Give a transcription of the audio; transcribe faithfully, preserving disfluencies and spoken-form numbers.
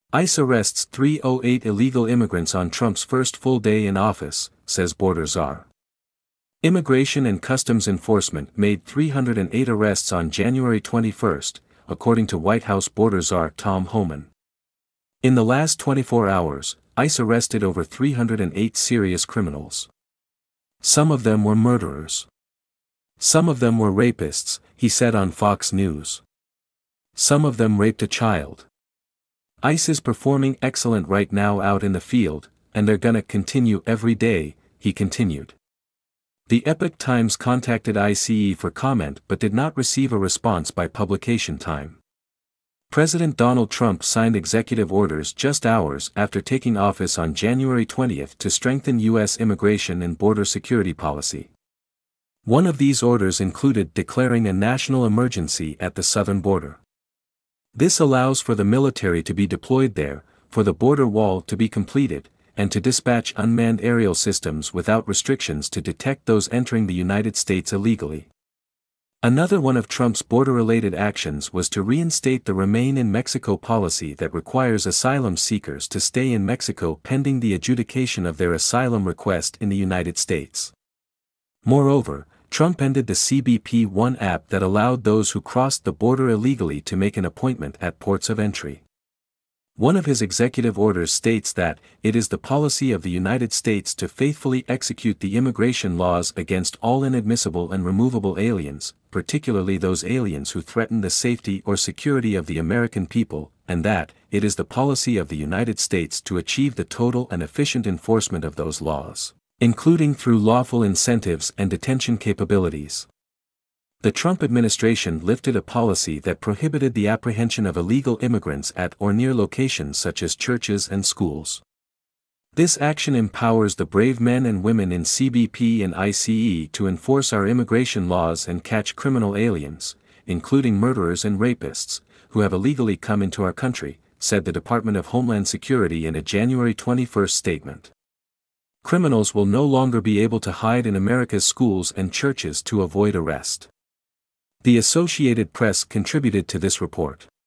ICE arrests three hundred eight illegal immigrants on Trump's first full day in office, says border czar. Immigration and Customs Enforcement made three hundred eight arrests on January twenty-first, according to White House border czar Tom Homan. In the last twenty-four hours, ICE arrested over three hundred eight serious criminals. Some of them were murderers. Some of them were rapists, he said on Fox News. Some of them raped a child. ICE is performing excellent right now out in the field, and they're gonna continue every day, he continued. The Epoch Times contacted ICE for comment but did not receive a response by publication time. President Donald Trump signed executive orders just hours after taking office on January twentieth to strengthen U S immigration and border security policy. One of these orders included declaring a national emergency at the southern border. This allows for the military to be deployed there, for the border wall to be completed, and to dispatch unmanned aerial systems without restrictions to detect those entering the United States illegally. Another one of Trump's border-related actions was to reinstate the Remain in Mexico policy that requires asylum seekers to stay in Mexico pending the adjudication of their asylum request in the United States. Moreover, Trump ended the C B P One app that allowed those who crossed the border illegally to make an appointment at ports of entry. One of his executive orders states that, it is the policy of the United States to faithfully execute the immigration laws against all inadmissible and removable aliens, particularly those aliens who threaten the safety or security of the American people, and that, it is the policy of the United States to achieve the total and efficient enforcement of those laws, including through lawful incentives and detention capabilities. The Trump administration lifted a policy that prohibited the apprehension of illegal immigrants at or near locations such as churches and schools. This action empowers the brave men and women in C B P and ICE to enforce our immigration laws and catch criminal aliens, including murderers and rapists, who have illegally come into our country, said the Department of Homeland Security in a January twenty-first statement. Criminals will no longer be able to hide in America's schools and churches to avoid arrest. The Associated Press contributed to this report.